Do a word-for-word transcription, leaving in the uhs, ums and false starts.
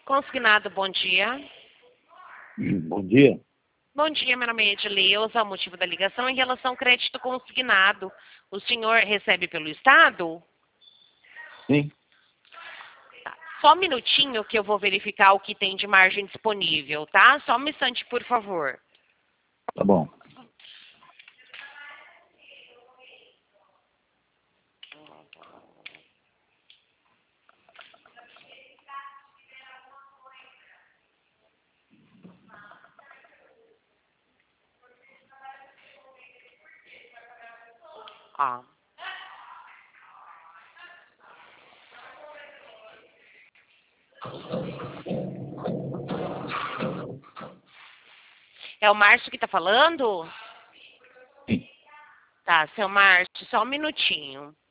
Consignado, bom dia. Bom dia. Bom dia, meu nome é Edileuza. O motivo da ligação é em relação ao crédito consignado. O senhor recebe pelo Estado? Sim. Tá. Só um minutinho que eu vou verificar o que tem de margem disponível, tá? Só um instante, por favor. Tá bom. Ó. É o Márcio que tá falando? Sim. Tá, seu Márcio, só um minutinho.